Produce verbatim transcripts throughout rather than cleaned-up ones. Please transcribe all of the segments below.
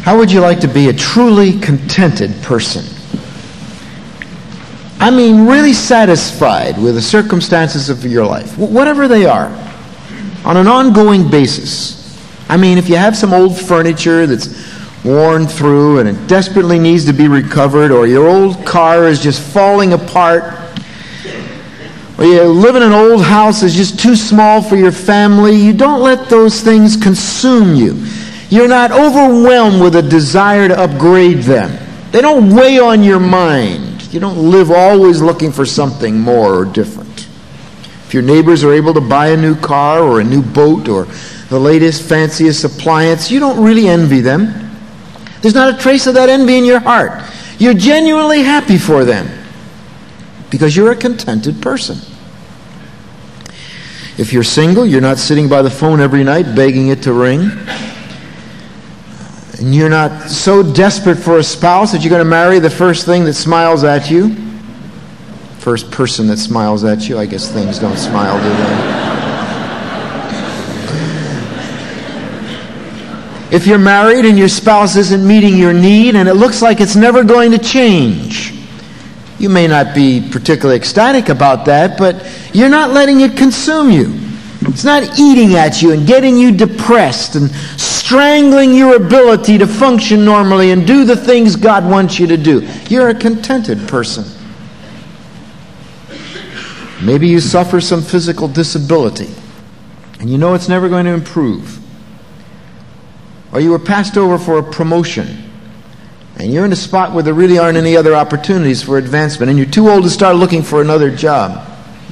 How would you like to be a truly contented person? I mean, really satisfied with the circumstances of your life, whatever they are, on an ongoing basis. I mean, if you have some old furniture that's worn through and it desperately needs to be recovered, or your old car is just falling apart, or you live in an old house that's just too small for your family, you don't let those things consume you. You're not overwhelmed with a desire to upgrade them. They don't weigh on your mind. You don't live always looking for something more or different. If your neighbors are able to buy a new car or a new boat or the latest, fanciest appliance, you don't really envy them. There's not a trace of that envy in your heart. You're genuinely happy for them because you're a contented person. If you're single, you're not sitting by the phone every night begging it to ring. And you're not so desperate for a spouse that you're going to marry the first thing that smiles at you. First person that smiles at you. I guess things don't smile, do they? If you're married and your spouse isn't meeting your need and it looks like it's never going to change, you may not be particularly ecstatic about that, but you're not letting it consume you. It's not eating at you and getting you depressed and strangling your ability to function normally and do the things God wants you to do. You're a contented person. Maybe you suffer some physical disability and you know it's never going to improve. Or you were passed over for a promotion and you're in a spot where there really aren't any other opportunities for advancement and you're too old to start looking for another job.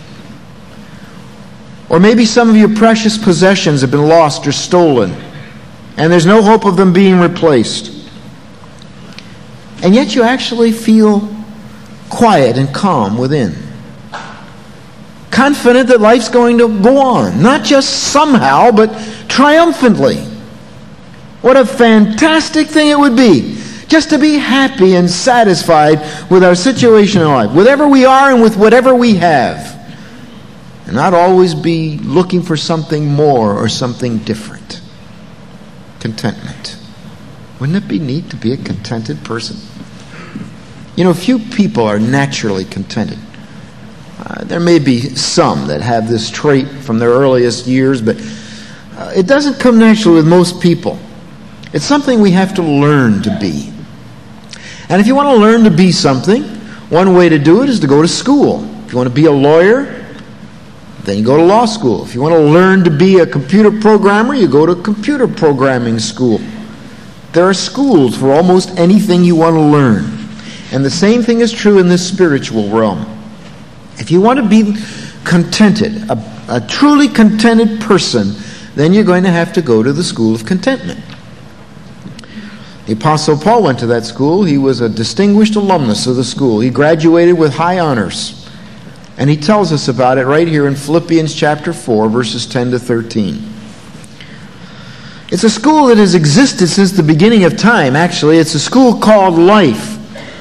Or maybe some of your precious possessions have been lost or stolen, and there's no hope of them being replaced. And yet you actually feel quiet and calm within. Confident that life's going to go on, not just somehow, but triumphantly. What a fantastic thing it would be just to be happy and satisfied with our situation in life, whatever we are and with whatever we have. And not always be looking for something more or something different. Contentment. Wouldn't it be neat to be a contented person? You know, few people are naturally contented. Uh, there may be some that have this trait from their earliest years, but uh, it doesn't come naturally with most people. It's something we have to learn to be. And if you want to learn to be something, one way to do it is to go to school. If you want to be a lawyer, then you go to law school. If you want to learn to be a computer programmer, you go to computer programming school. There are schools for almost anything you want to learn. And the same thing is true in this spiritual realm. If you want to be contented, a, a truly contented person, then you're going to have to go to the school of contentment. The Apostle Paul went to that school. He was a distinguished alumnus of the school. He graduated with high honors. And he tells us about it right here in Philippians chapter four, verses ten to thirteen. It's a school that has existed since the beginning of time, actually. It's a school called life.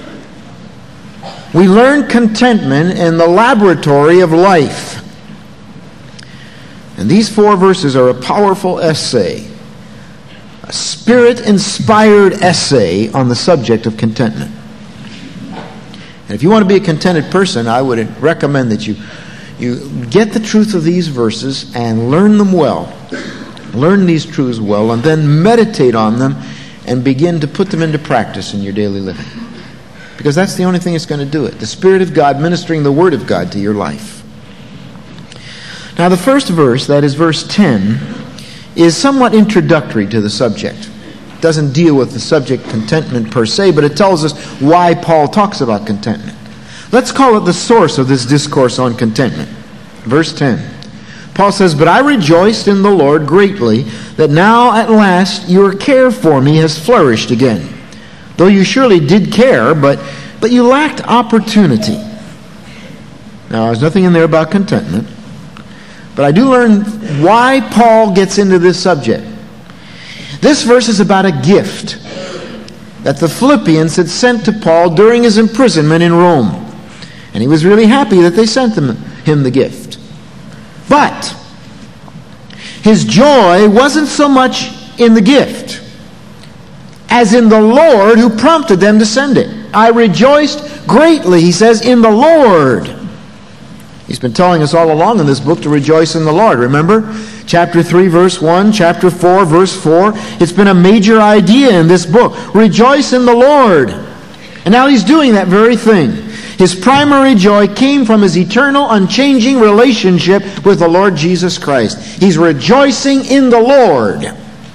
We learn contentment in the laboratory of life. And these four verses are a powerful essay, a spirit-inspired essay on the subject of contentment. And if you want to be a contented person, I would recommend that you, you get the truth of these verses and learn them well. Learn these truths well and then meditate on them and begin to put them into practice in your daily living. Because that's the only thing that's going to do it. The Spirit of God ministering the Word of God to your life. Now the first verse, that is verse ten, is somewhat introductory to the subject. Doesn't deal with the subject contentment per se, but it tells us why Paul talks about contentment. Let's call it the source of this discourse on contentment. Verse ten. Paul says, "But I rejoiced in the Lord greatly that now at last your care for me has flourished again. Though you surely did care, but, but you lacked opportunity." Now there's nothing in there about contentment, but I do learn why Paul gets into this subject. This verse is about a gift that the Philippians had sent to Paul during his imprisonment in Rome. And he was really happy that they sent him, him the gift. But his joy wasn't so much in the gift as in the Lord who prompted them to send it. I rejoiced greatly, he says, in the Lord. He's been telling us all along in this book to rejoice in the Lord. Remember? Chapter three, verse one, chapter four, verse four. It's been a major idea in this book. Rejoice in the Lord. And now he's doing that very thing. His primary joy came from his eternal, unchanging relationship with the Lord Jesus Christ. He's rejoicing in the Lord.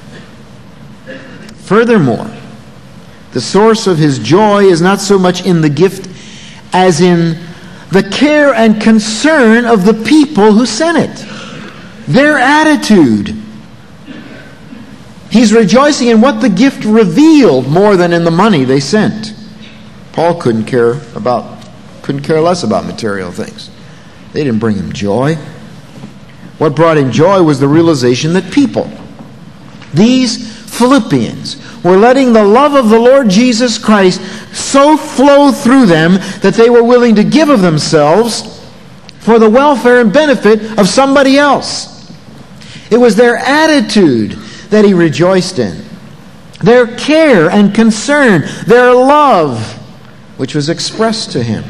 Furthermore, the source of his joy is not so much in the gift as in the care and concern of the people who sent it. Their attitude. He's rejoicing in what the gift revealed more than in the money they sent. Paul couldn't care about, couldn't care less about material things. They didn't bring him joy. What brought him joy was the realization that people, these Philippians, were letting the love of the Lord Jesus Christ so flow through them that they were willing to give of themselves for the welfare and benefit of somebody else. It was their attitude that he rejoiced in. Their care and concern, their love, which was expressed to him.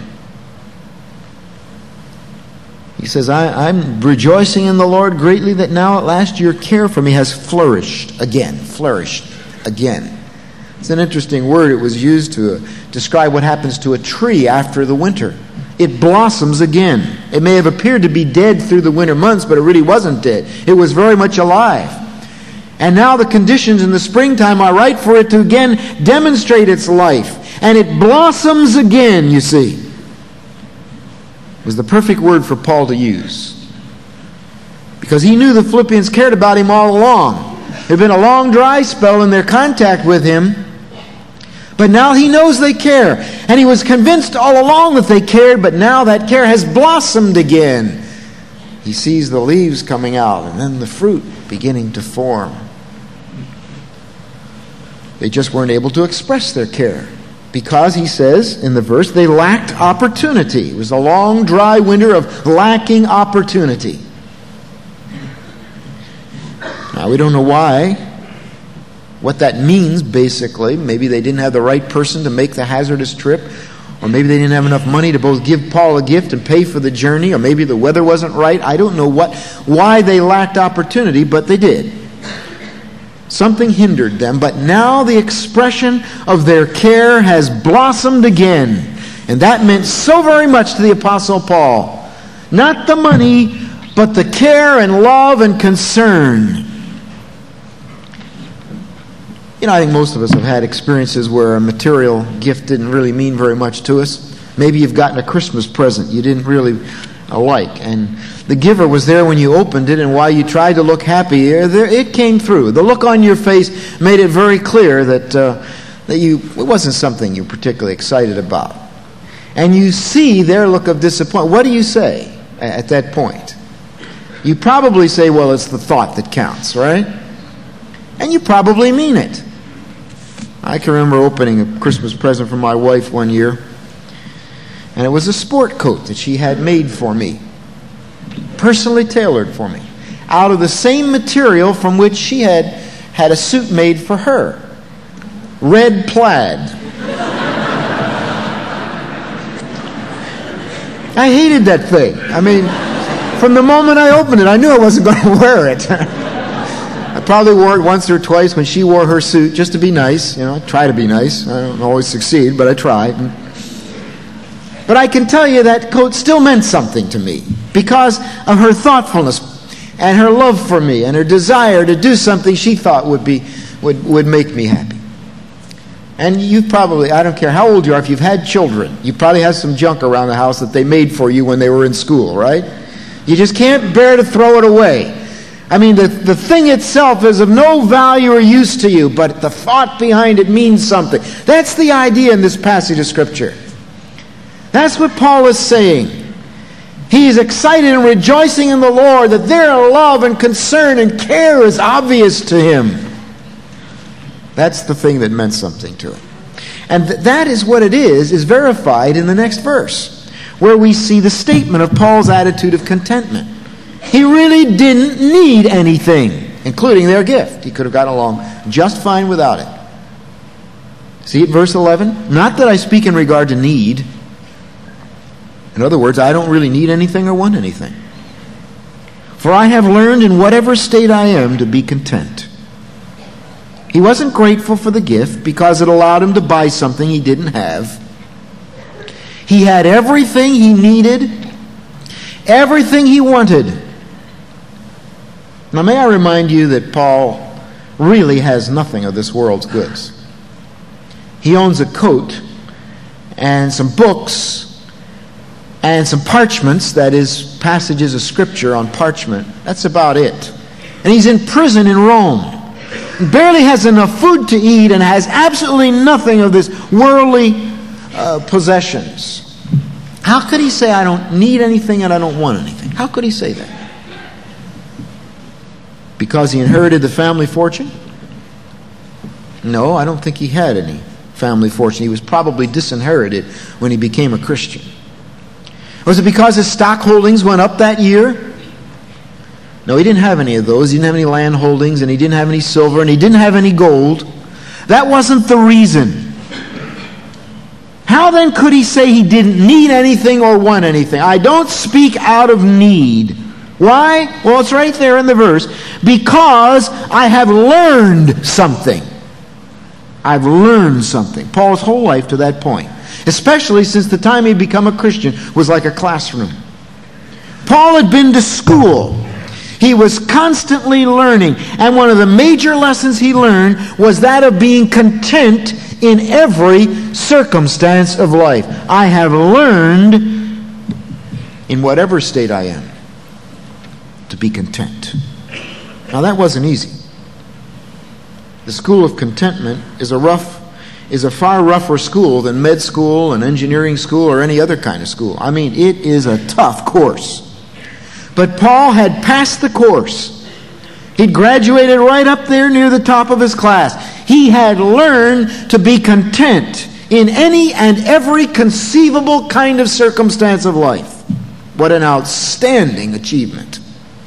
He says, I, I'm rejoicing in the Lord greatly that now at last your care for me has flourished again. Flourished again. It's an interesting word. It was used to uh, describe what happens to a tree after the winter. It blossoms again. It may have appeared to be dead through the winter months, but it really wasn't dead. It was very much alive. And now the conditions in the springtime are right for it to again demonstrate its life. And it blossoms again, you see. It was the perfect word for Paul to use. Because he knew the Philippians cared about him all along. There had been a long dry spell in their contact with him. But now he knows they care. And he was convinced all along that they cared, but now that care has blossomed again. He sees the leaves coming out and then the fruit beginning to form. They just weren't able to express their care. Because, he says in the verse, they lacked opportunity. It was a long, dry winter of lacking opportunity. Now, we don't know why, what that means, basically. Maybe they didn't have the right person to make the hazardous trip, or maybe they didn't have enough money to both give Paul a gift and pay for the journey, or maybe the weather wasn't right. I don't know what, why they lacked opportunity, but they did. Something hindered them, but now the expression of their care has blossomed again. And that meant so very much to the Apostle Paul. Not the money, but the care and love and concern. You know, I think most of us have had experiences where a material gift didn't really mean very much to us. Maybe you've gotten a Christmas present you didn't really like, and the giver was there when you opened it, and while you tried to look happy, it came through. The look on your face made it very clear that uh, that you it wasn't something you were particularly excited about. And you see their look of disappointment. What do you say at that point? You probably say, well, it's the thought that counts, right? And you probably mean it. I can remember opening a Christmas present for my wife one year, and it was a sport coat that she had made for me, personally tailored for me, out of the same material from which she had had a suit made for her. Red plaid. I hated that thing. I mean, from the moment I opened it, I knew I wasn't going to wear it. I probably wore it once or twice when she wore her suit, just to be nice. You know, I try to be nice. I don't always succeed, but I try. But I can tell you that coat still meant something to me because of her thoughtfulness and her love for me and her desire to do something she thought would be would, would make me happy. And you probably, I don't care how old you are, if you've had children, you probably have some junk around the house that they made for you when they were in school, right? You just can't bear to throw it away. I mean, the, the thing itself is of no value or use to you, but the thought behind it means something. That's the idea in this passage of Scripture. That's what Paul is saying. He is excited and rejoicing in the Lord that their love and concern and care is obvious to him. That's the thing that meant something to him. And th- that is what it is, is verified in the next verse, where we see the statement of Paul's attitude of contentment. He really didn't need anything, including their gift. He could have gotten along just fine without it. See it, verse eleven? Not that I speak in regard to need. In other words, I don't really need anything or want anything. For I have learned in whatever state I am to be content. He wasn't grateful for the gift because it allowed him to buy something he didn't have. He had everything he needed, everything he wanted. Now, may I remind you that Paul really has nothing of this world's goods. He owns a coat and some books and some parchments, that is, passages of Scripture on parchment. That's about it. And he's in prison in Rome. He barely has enough food to eat and has absolutely nothing of this worldly uh, possessions. How could he say, I don't need anything and I don't want anything? How could he say that? Because he inherited the family fortune? No, I don't think he had any family fortune. He was probably disinherited when he became a Christian. Was it because his stock holdings went up that year? No, he didn't have any of those. He didn't have any land holdings, and he didn't have any silver, and he didn't have any gold. That wasn't the reason. How then could he say he didn't need anything or want anything? I don't speak out of need. Why? Well, it's right there in the verse. Because I have learned something. I've learned something. Paul's whole life to that point, especially since the time he'd become a Christian, was like a classroom. Paul had been to school. He was constantly learning. And one of the major lessons he learned was that of being content in every circumstance of life. I have learned, in whatever state I am, to be content. Now that wasn't easy. The school of contentment is a rough, is a far rougher school than med school and engineering school or any other kind of school. I mean, it is a tough course. But Paul had passed the course. He'd graduated right up there near the top of his class. He had learned to be content in any and every conceivable kind of circumstance of life. What an outstanding achievement.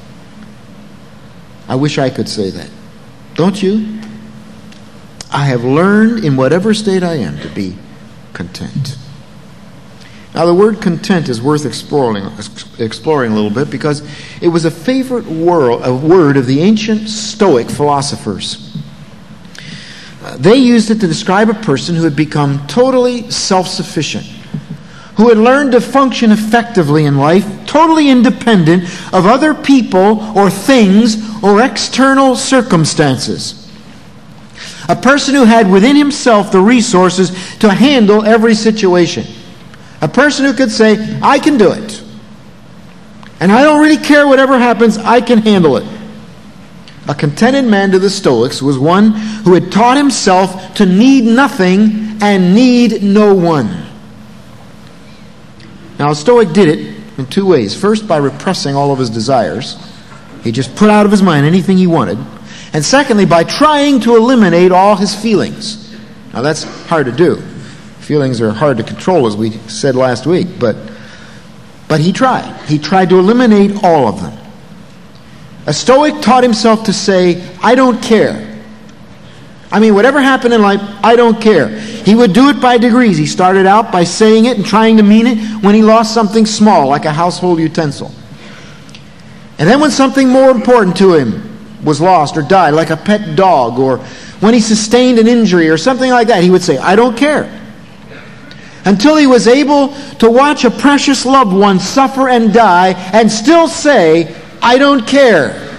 I wish I could say that. Don't you? I have learned in whatever state I am to be content. Now, the word content is worth exploring, exploring a little bit because it was a favorite word, a word of the ancient Stoic philosophers. Uh, they used it to describe a person who had become totally self-sufficient, who had learned to function effectively in life, totally independent of other people or things or external circumstances. A person who had within himself the resources to handle every situation. A person who could say, I can do it. And I don't really care whatever happens, I can handle it. A contented man to the Stoics was one who had taught himself to need nothing and need no one. Now, a Stoic did it in two ways. First, by repressing all of his desires. He just put out of his mind anything he wanted. And secondly, by trying to eliminate all his feelings. Now, that's hard to do. Feelings are hard to control, as we said last week, but but he tried. He tried to eliminate all of them. A Stoic taught himself to say, I don't care. I mean, whatever happened in life, I don't care. He would do it by degrees. He started out by saying it and trying to mean it when he lost something small, like a household utensil. And then when something more important to him was lost or died, like a pet dog, or when he sustained an injury or something like that, he would say, I don't care. Until he was able to watch a precious loved one suffer and die and still say, I don't care.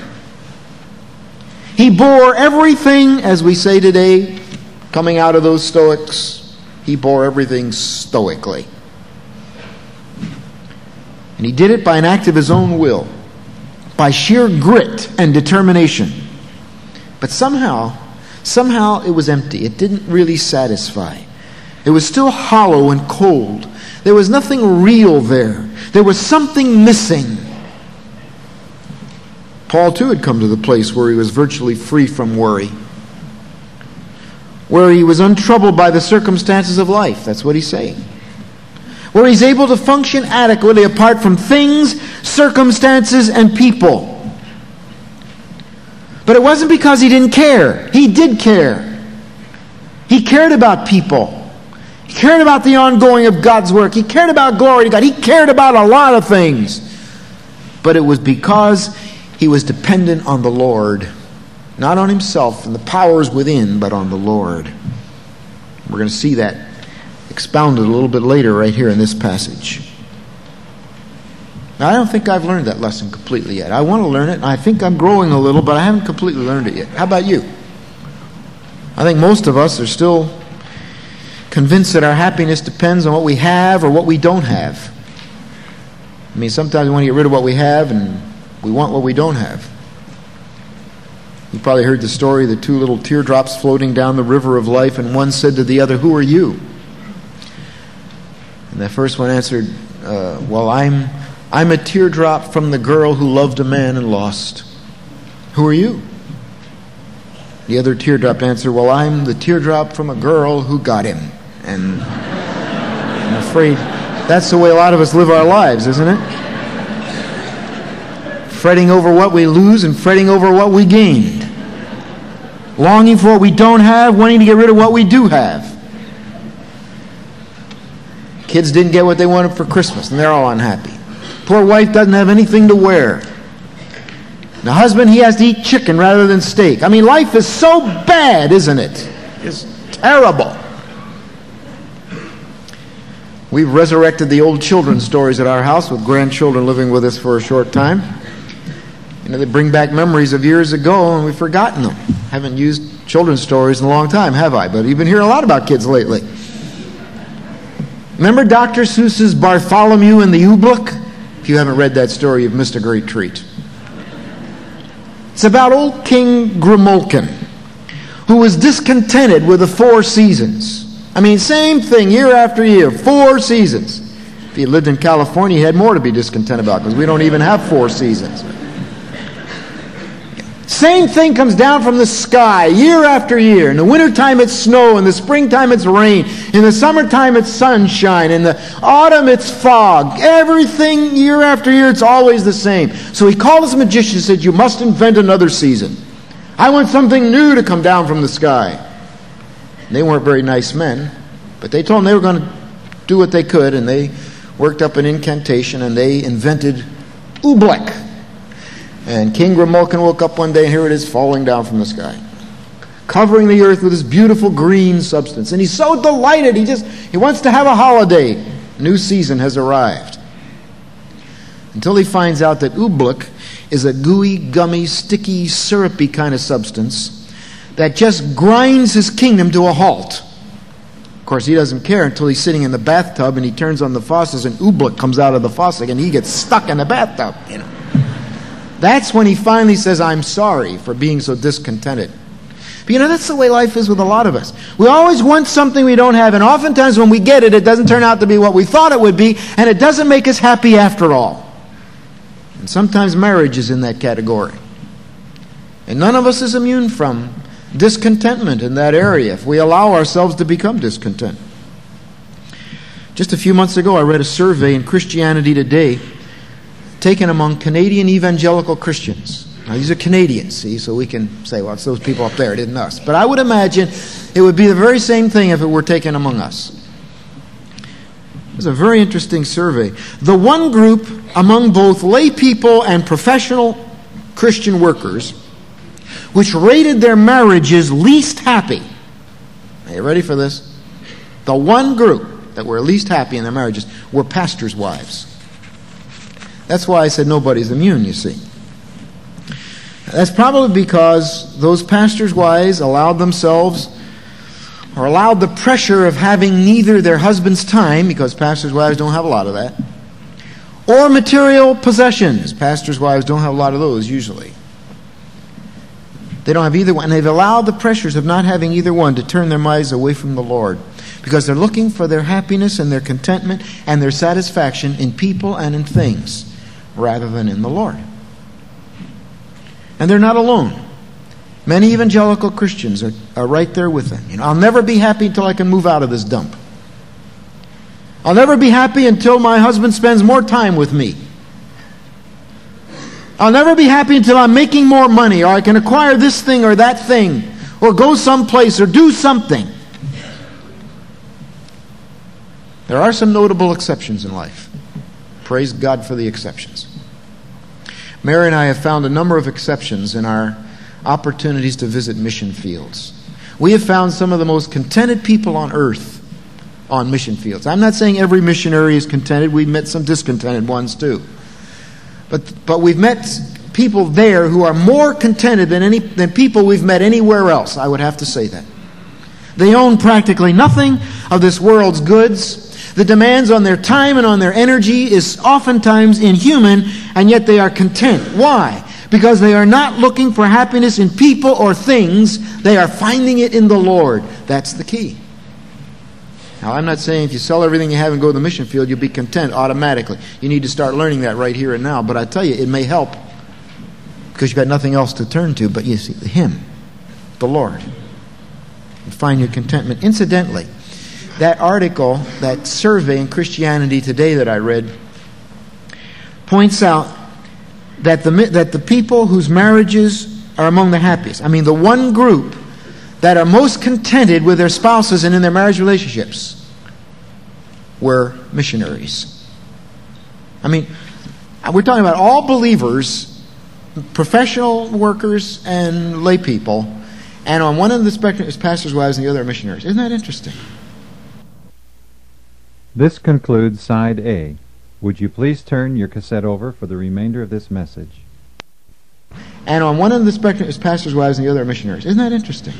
He bore everything, as we say today, coming out of those Stoics, he bore everything stoically. And he did it by an act of his own will, by sheer grit and determination. But somehow, somehow it was empty. It didn't really satisfy. It was still hollow and cold. There was nothing real there. There was something missing. Paul, too, had come to the place where he was virtually free from worry, where he was untroubled by the circumstances of life. That's what he's saying. Where he's able to function adequately apart from things, circumstances, and people. But it wasn't because he didn't care. He did care. He cared about people. He cared about the ongoing of God's work. He cared about glory to God. He cared about a lot of things. But it was because he was dependent on the Lord. Not on himself and the powers within, but on the Lord. We're going to see that expounded a little bit later right here in this passage. Now, I don't think I've learned that lesson completely yet. I want to learn it, and I think I'm growing a little, but I haven't completely learned it yet. How about you? I think most of us are still convinced that our happiness depends on what we have or what we don't have. I mean, sometimes we want to get rid of what we have, and we want what we don't have. You probably heard the story of the two little teardrops floating down the river of life, and one said to the other, "Who are you?" And the first one answered, uh, well, I'm, I'm a teardrop from the girl who loved a man and lost. Who are you? The other teardrop answered, well, I'm the teardrop from a girl who got him. And I'm afraid that's the way a lot of us live our lives, isn't it? Fretting over what we lose and fretting over what we gained. Longing for what we don't have, wanting to get rid of what we do have. Kids didn't get what they wanted for Christmas, and they're all unhappy. Poor wife doesn't have anything to wear. The husband, he has to eat chicken rather than steak. I mean, life is so bad, isn't it? It's terrible. We've resurrected the old children's stories at our house with grandchildren living with us for a short time. You know, they bring back memories of years ago, and we've forgotten them. Haven't used children's stories in a long time, have I? But you've been hearing a lot about kids lately. Remember Doctor Seuss's Bartholomew and the Oobleck? If you haven't read that story, you've missed a great treat. It's about old King Grimalkin, who was discontented with the four seasons. I mean, same thing year after year, four seasons. If he lived in California, he had more to be discontent about, because we don't even have four seasons. Same thing comes down from the sky year after year. In the wintertime it's snow, in the springtime it's rain, in the summertime it's sunshine, in the autumn it's fog. Everything year after year, it's always the same. So he called his magician and said, you must invent another season. I want something new to come down from the sky. And they weren't very nice men, but they told him they were going to do what they could, and they worked up an incantation, and they invented Oobleck. And King Grimalkin woke up one day, and here it is falling down from the sky, covering the earth with this beautiful green substance. And he's so delighted, he just he wants to have a holiday. A new season has arrived. Until he finds out that Oobleck is a gooey, gummy, sticky, syrupy kind of substance that just grinds his kingdom to a halt. Of course, he doesn't care until he's sitting in the bathtub and he turns on the faucets and Oobleck comes out of the faucet and he gets stuck in the bathtub, you know. That's when he finally says, I'm sorry for being so discontented. But you know, that's the way life is with a lot of us. We always want something we don't have, and oftentimes when we get it, it doesn't turn out to be what we thought it would be, and it doesn't make us happy after all. And sometimes marriage is in that category. And none of us is immune from discontentment in that area if we allow ourselves to become discontent. Just a few months ago, I read a survey in Christianity Today taken among Canadian evangelical Christians. Now, these are Canadians, see, so we can say, well, it's those people up there, it isn't us. But I would imagine it would be the very same thing if it were taken among us. It was a very interesting survey. The one group among both lay people and professional Christian workers which rated their marriages least happy. Are you ready for this? The one group that were least happy in their marriages were pastors' wives. That's why I said nobody's immune, you see. That's probably because those pastors' wives allowed themselves, or allowed the pressure of having neither their husband's time, because pastors' wives don't have a lot of that, or material possessions. Pastors' wives don't have a lot of those usually. They don't have either one. And they've allowed the pressures of not having either one to turn their minds away from the Lord, because they're looking for their happiness and their contentment and their satisfaction in people and in things, rather than in the Lord. And they're not alone. Many evangelical Christians are, are right there with them. You know, I'll never be happy until I can move out of this dump. I'll never be happy until my husband spends more time with me. I'll never be happy until I'm making more money, or I can acquire this thing or that thing, or go someplace or do something. There are some notable exceptions in life. Praise God for the exceptions. Mary and I have found a number of exceptions in our opportunities to visit mission fields. We have found some of the most contented people on earth on mission fields. I'm not saying every missionary is contented. We've met some discontented ones too. But but we've met people there who are more contented than any than people we've met anywhere else. I would have to say that. They own practically nothing of this world's goods. The demands on their time and on their energy is oftentimes inhuman, and yet they are content. Why? Because they are not looking for happiness in people or things. They are finding it in the Lord. That's the key. Now, I'm not saying if you sell everything you have and go to the mission field, you'll be content automatically. You need to start learning that right here and now. But I tell you, it may help because you've got nothing else to turn to but you see Him, the Lord. And find your contentment. Incidentally, that article, that survey in Christianity Today that I read, points out that the that the people whose marriages are among the happiest, I mean the one group that are most contented with their spouses and in their marriage relationships, were missionaries. I mean, we're talking about all believers, professional workers and lay people, and on one end of the spectrum is pastors' wives and the other are missionaries. Isn't that interesting? This concludes Side A. Would you please turn your cassette over for the remainder of this message? And on one end of the spectrum is pastors' wives and the other are missionaries. Isn't that interesting?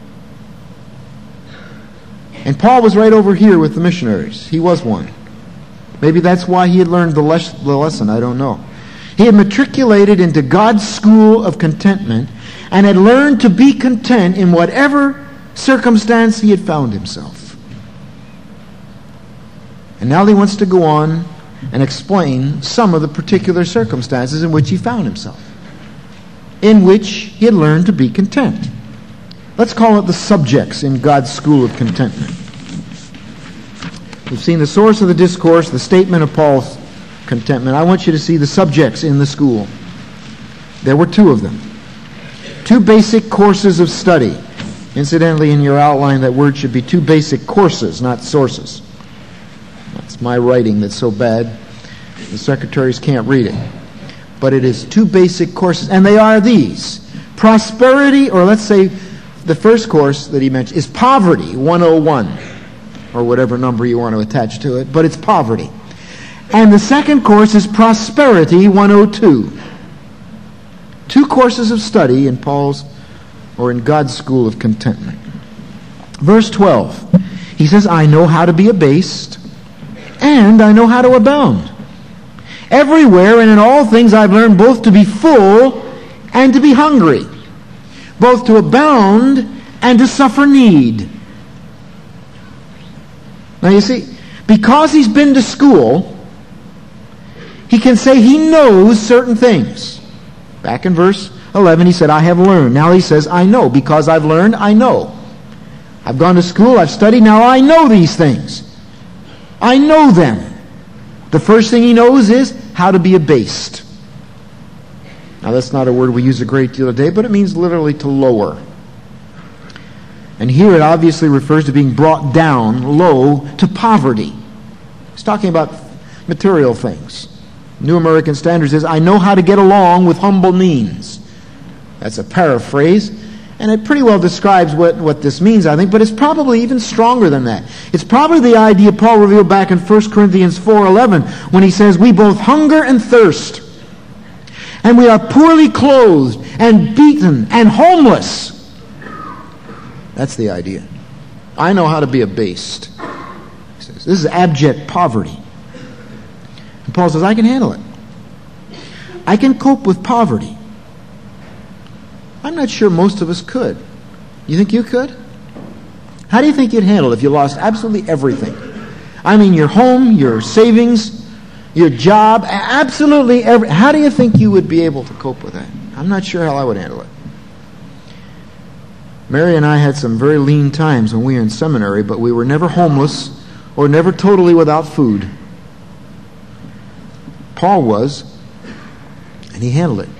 And Paul was right over here with the missionaries. He was one. Maybe that's why he had learned the, les- the lesson. I don't know. He had matriculated into God's school of contentment and had learned to be content in whatever circumstance he had found himself. And now he wants to go on and explain some of the particular circumstances in which he found himself, in which he had learned to be content. Let's call it the subjects in God's school of contentment. We've seen the source of the discourse, the statement of Paul's contentment. I want you to see the subjects in the school. There were two of them. Two basic courses of study. Incidentally, in your outline, that word should be two basic courses, not sources. That's my writing that's so bad, the secretaries can't read it. But it is two basic courses, and they are these. Prosperity, or let's say the first course that he mentioned is poverty, one oh one, or whatever number you want to attach to it, but it's poverty. And the second course is prosperity, one oh two. Two courses of study in Paul's, or in God's school of contentment. Verse twelve, he says, I know how to be abased, and I know how to abound. Everywhere and in all things I've learned both to be full and to be hungry, both to abound and to suffer need. Now you see, because he's been to school, he can say he knows certain things. Back in verse eleven he said, I have learned. Now he says, I know. Because I've learned, I know. I've gone to school, I've studied, now I know these things. I know them. The first thing he knows is how to be abased. Now that's not a word we use a great deal today, but it means literally to lower. And here it obviously refers to being brought down low to poverty. He's talking about material things. New American Standard says, I know how to get along with humble means. That's a paraphrase, and it pretty well describes what, what this means, I think, but it's probably even stronger than that. It's probably the idea Paul revealed back in First Corinthians four eleven when he says, we both hunger and thirst, and we are poorly clothed and beaten and homeless. That's the idea. I know how to be abased. He says, this is abject poverty. And Paul says, I can handle it. I can cope with poverty. I'm not sure most of us could. You think you could? How do you think you'd handle it if you lost absolutely everything? I mean, your home, your savings, your job, absolutely every. How do you think you would be able to cope with that? I'm not sure how I would handle it. Mary and I had some very lean times when we were in seminary, but we were never homeless or never totally without food. Paul was, and he handled it.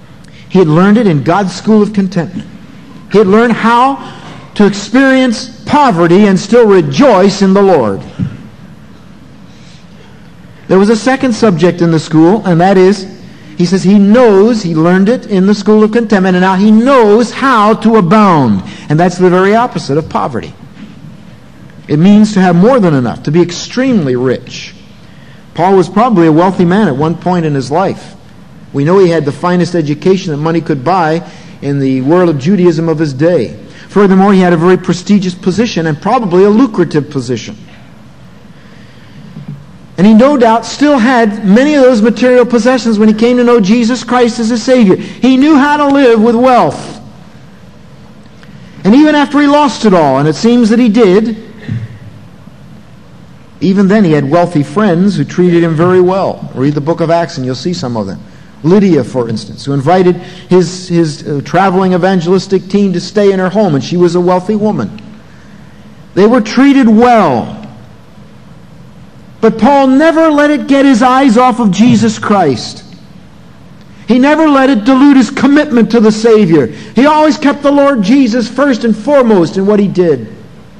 He had learned it in God's school of contentment. He had learned how to experience poverty and still rejoice in the Lord. There was a second subject in the school, and that is, he says he knows, he learned it in the school of contentment, and now he knows how to abound. And that's the very opposite of poverty. It means to have more than enough, to be extremely rich. Paul was probably a wealthy man at one point in his life. We know he had the finest education that money could buy in the world of Judaism of his day. Furthermore, he had a very prestigious position and probably a lucrative position. And he no doubt still had many of those material possessions when he came to know Jesus Christ as his Savior. He knew how to live with wealth. And even after he lost it all, and it seems that he did, even then he had wealthy friends who treated him very well. Read the book of Acts and you'll see some of them. Lydia, for instance, who invited his, his uh, traveling evangelistic team to stay in her home, and she was a wealthy woman. They were treated well. But Paul never let it get his eyes off of Jesus Christ. He never let it dilute his commitment to the Savior. He always kept the Lord Jesus first and foremost in what he did.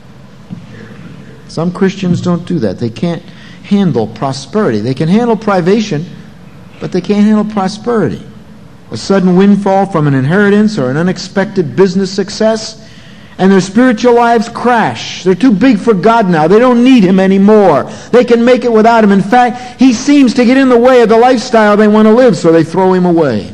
Some Christians don't do that. They can't handle prosperity. They can handle privation, but they can't handle prosperity. A sudden windfall from an inheritance or an unexpected business success, and their spiritual lives crash. They're too big for God now. They don't need Him anymore. They can make it without Him. In fact, He seems to get in the way of the lifestyle they want to live, so they throw Him away.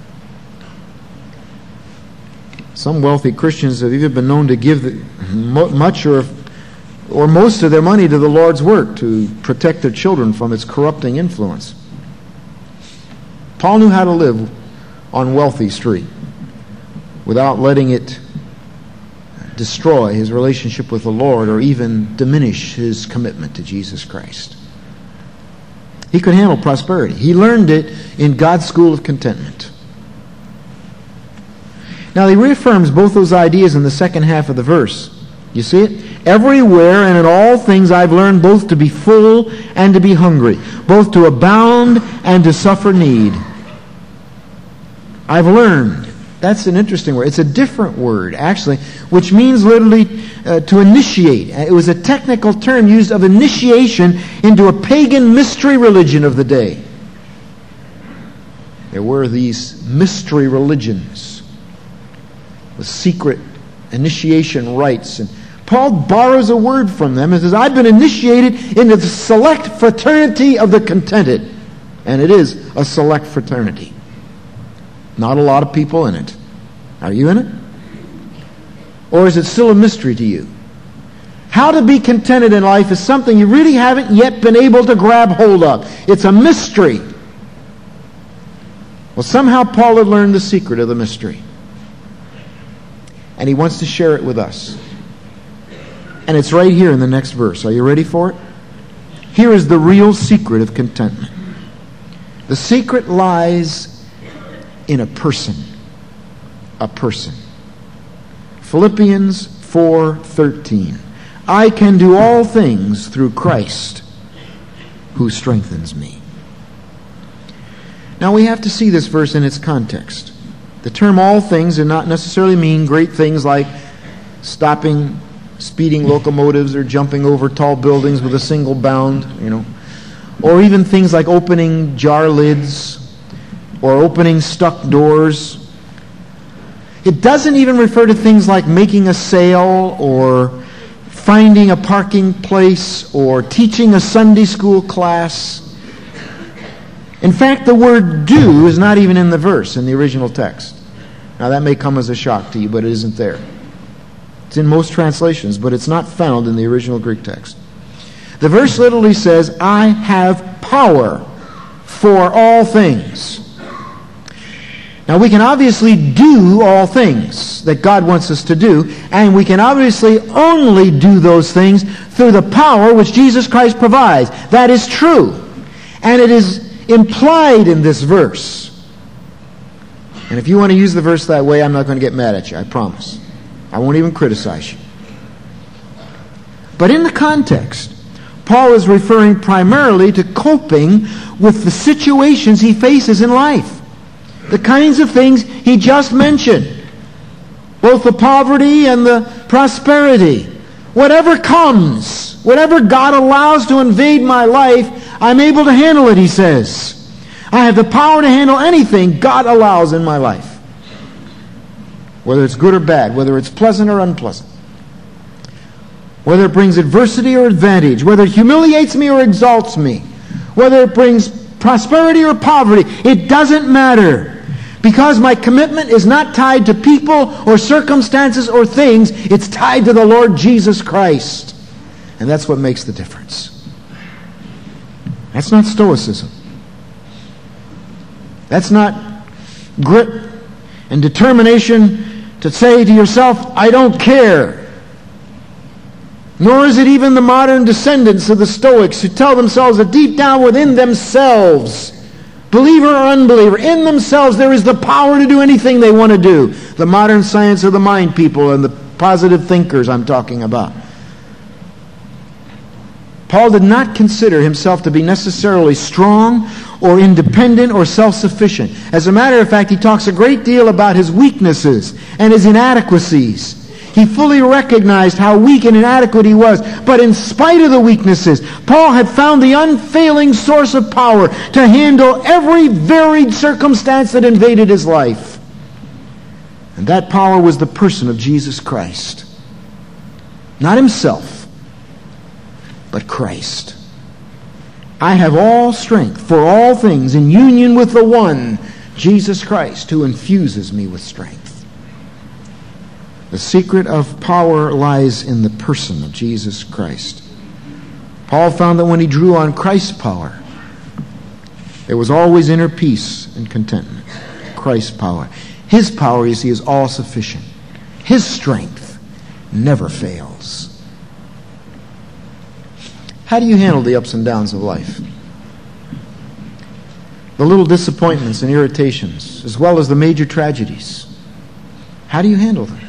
Some wealthy Christians have even been known to give the, much or, or most of their money to the Lord's work to protect their children from its corrupting influence. Paul knew how to live on wealthy street without letting it destroy his relationship with the Lord or even diminish his commitment to Jesus Christ. He could handle prosperity. He learned it in God's school of contentment. Now he reaffirms both those ideas in the second half of the verse. You see it? Everywhere and in all things I've learned both to be full and to be hungry, both to abound and to suffer need. I've learned. That's an interesting word. It's a different word, actually, which means literally uh, to initiate. It was a technical term used of initiation into a pagan mystery religion of the day. There were these mystery religions with secret initiation rites. And Paul borrows a word from them and says, I've been initiated into the select fraternity of the contented. And it is a select fraternity. Not a lot of people in it. Are you in it? Or is it still a mystery to you? How to be contented in life is something you really haven't yet been able to grab hold of. It's a mystery. Well, somehow Paul had learned the secret of the mystery. And he wants to share it with us. And it's right here in the next verse. Are you ready for it? Here is the real secret of contentment. The secret lies in a person. A person. Philippians four thirteen. I can do all things through Christ who strengthens me. Now we have to see this verse in its context. The term all things does not necessarily mean great things like stopping speeding locomotives or jumping over tall buildings with a single bound, you know, or even things like opening jar lids or opening stuck doors. It doesn't even refer to things like making a sale or finding a parking place or teaching a Sunday school class. In fact, the word do is not even in the verse in the original text. Now that may come as a shock to you, but it isn't there. It's in most translations, but it's not found in the original Greek text. The verse literally says, I have power for all things. Now we can obviously do all things that God wants us to do, and we can obviously only do those things through the power which Jesus Christ provides. That is true. And it is implied in this verse. And if you want to use the verse that way, I'm not going to get mad at you, I promise. I won't even criticize you. But in the context, Paul is referring primarily to coping with the situations he faces in life. The kinds of things he just mentioned. Both the poverty and the prosperity. Whatever comes, whatever God allows to invade my life, I'm able to handle it, he says. I have the power to handle anything God allows in my life. Whether it's good or bad, whether it's pleasant or unpleasant. Whether it brings adversity or advantage, whether it humiliates me or exalts me, whether it brings prosperity or poverty, it doesn't matter. Because my commitment is not tied to people or circumstances or things, it's tied to the Lord Jesus Christ. And that's what makes the difference. That's not stoicism. That's not grit and determination to say to yourself, I don't care. Nor is it even the modern descendants of the Stoics who tell themselves that deep down within themselves, believer or unbeliever, in themselves there is the power to do anything they want to do. The modern science of the mind people and the positive thinkers I'm talking about. Paul did not consider himself to be necessarily strong or independent or self-sufficient. As a matter of fact, he talks a great deal about his weaknesses and his inadequacies. He fully recognized how weak and inadequate he was. But in spite of the weaknesses, Paul had found the unfailing source of power to handle every varied circumstance that invaded his life. And that power was the person of Jesus Christ. Not himself, but Christ. I have all strength for all things in union with the one, Jesus Christ, who infuses me with strength. The secret of power lies in the person of Jesus Christ. Paul found that when he drew on Christ's power, there was always inner peace and contentment. Christ's power. His power, you see, is all sufficient. His strength never fails. How do you handle the ups and downs of life? The little disappointments and irritations, as well as the major tragedies. How do you handle them?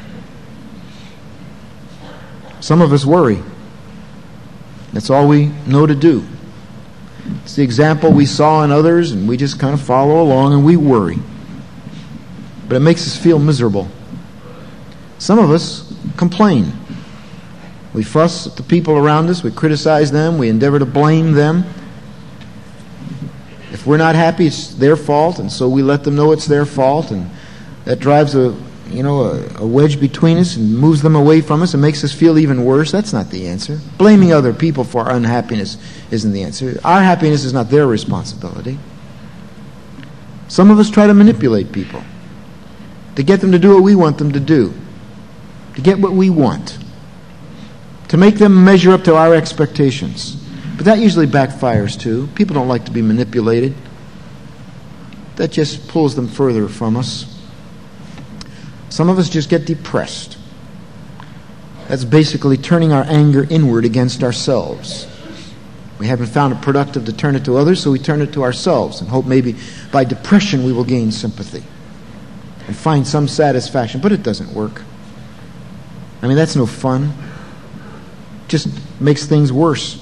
Some of us worry. That's all we know to do. It's the example we saw in others, and we just kind of follow along and we worry. But it makes us feel miserable. Some of us complain. We fuss at the people around us. We criticize them. We endeavor to blame them. If we're not happy, it's their fault, and so we let them know it's their fault, and that drives a you know a, a wedge between us and moves them away from us and makes us feel even worse. That's not the answer. Blaming other people for our unhappiness isn't the answer. Our happiness is not their responsibility. Some of us try to manipulate people to get them to do what we want them to do, to get what we want, to make them measure up to our expectations. But that usually backfires too. People don't like to be manipulated. That just pulls them further from us. Some of us just get depressed. That's basically turning our anger inward against ourselves. We haven't found it productive to turn it to others, so we turn it to ourselves and hope maybe by depression we will gain sympathy and find some satisfaction. But it doesn't work. I mean, that's no fun. It just makes things worse.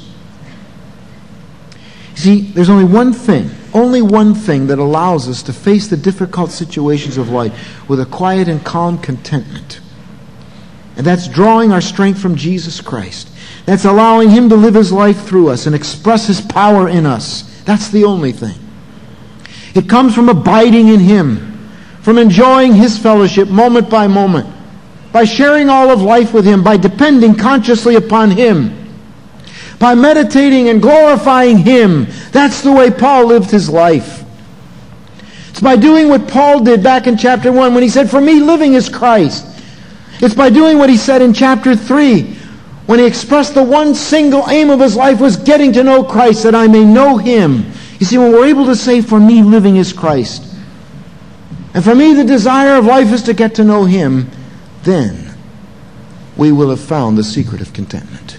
See, there's only one thing, only one thing that allows us to face the difficult situations of life with a quiet and calm contentment. And that's drawing our strength from Jesus Christ. That's allowing Him to live His life through us and express His power in us. That's the only thing. It comes from abiding in Him, from enjoying His fellowship moment by moment, by sharing all of life with Him, by depending consciously upon Him, by meditating and glorifying Him. That's the way Paul lived his life. It's by doing what Paul did back in chapter one when he said, "For me, living is Christ." It's by doing what he said in chapter three when he expressed the one single aim of his life was getting to know Christ, that I may know Him. You see, when we're able to say, "For me, living is Christ," and for me, the desire of life is to get to know Him, then we will have found the secret of contentment.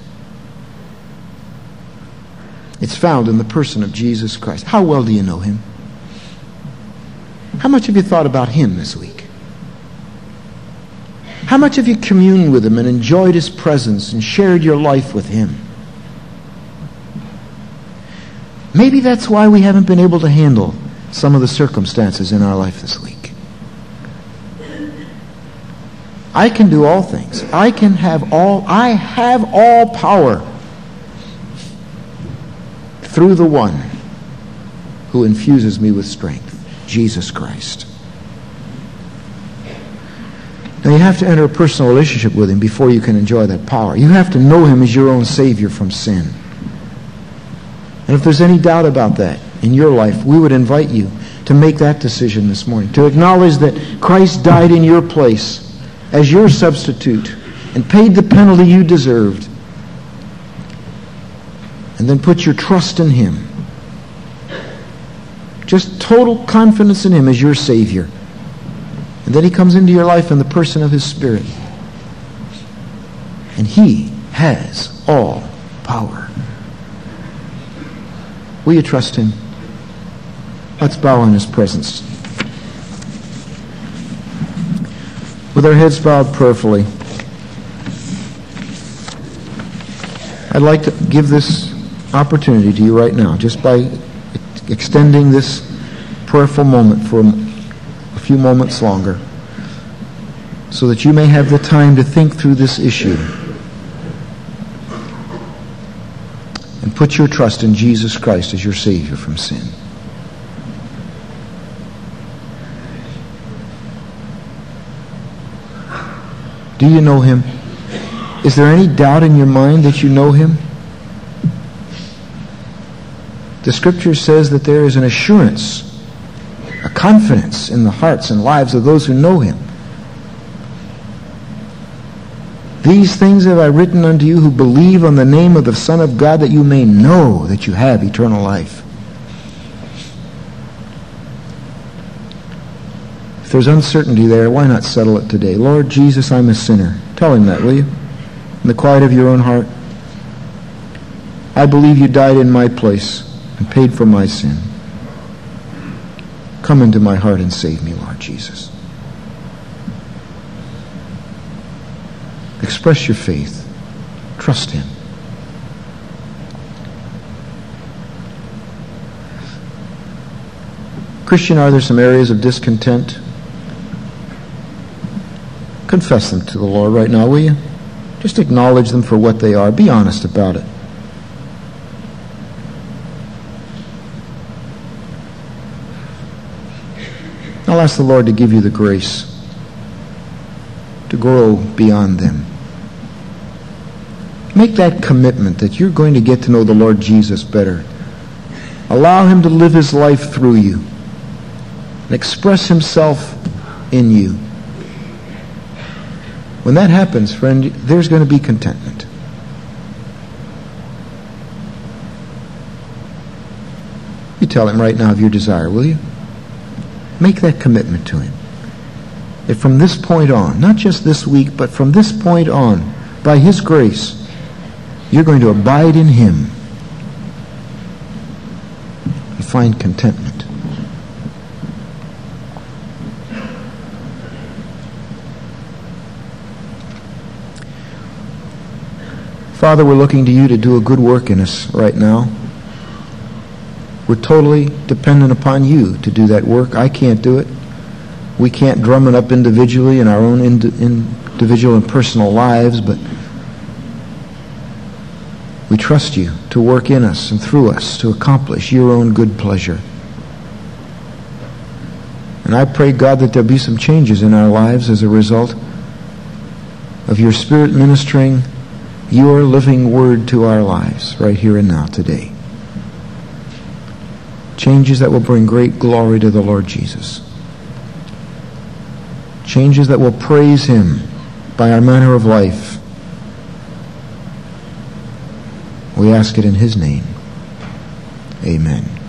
It's found in the person of Jesus Christ. How well do you know Him? How much have you thought about Him this week? How much have you communed with Him and enjoyed His presence and shared your life with Him? Maybe that's why we haven't been able to handle some of the circumstances in our life this week. I can do all things. I can have all, I have all power through the one who infuses me with strength, Jesus Christ. Now you have to enter a personal relationship with Him before you can enjoy that power. You have to know Him as your own Savior from sin. And if there's any doubt about that in your life, we would invite you to make that decision this morning, to acknowledge that Christ died in your place as your substitute and paid the penalty you deserved, and then put your trust in Him. Just total confidence in Him as your Savior. And then He comes into your life in the person of His Spirit. And He has all power. Will you trust Him? Let's bow in His presence. With our heads bowed prayerfully, I'd like to give this opportunity to you right now, just by extending this prayerful moment for a few moments longer, so that you may have the time to think through this issue and put your trust in Jesus Christ as your Savior from sin. Do you know Him? Is there any doubt in your mind that you know Him? The Scripture says that there is an assurance, a confidence in the hearts and lives of those who know Him. These things have I written unto you who believe on the name of the Son of God, that you may know that you have eternal life. If there's uncertainty there, why not settle it today? Lord Jesus, I'm a sinner. Tell Him that, will you? In the quiet of your own heart. I believe you died in my place and paid for my sin. Come into my heart and save me, Lord Jesus. Express your faith. Trust Him. Christian, are there some areas of discontent? Confess them to the Lord right now, will you? Just acknowledge them for what they are. Be honest about it. I'll ask the Lord to give you the grace to grow beyond them. Make that commitment that you're going to get to know the Lord Jesus better. Allow Him to live His life through you and express Himself in you. When that happens, friend, there's going to be contentment. You tell Him right now of your desire, will you? Make that commitment to Him. That from this point on, not just this week, but from this point on, by His grace, you're going to abide in Him and find contentment. Father, we're looking to you to do a good work in us right now. We're totally dependent upon you to do that work. I can't do it. We can't drum it up individually in our own ind- individual and personal lives, but we trust you to work in us and through us to accomplish your own good pleasure. And I pray, God, that there'll be some changes in our lives as a result of your Spirit ministering your living word to our lives right here and now today. Changes that will bring great glory to the Lord Jesus. Changes that will praise Him by our manner of life. We ask it in His name. Amen.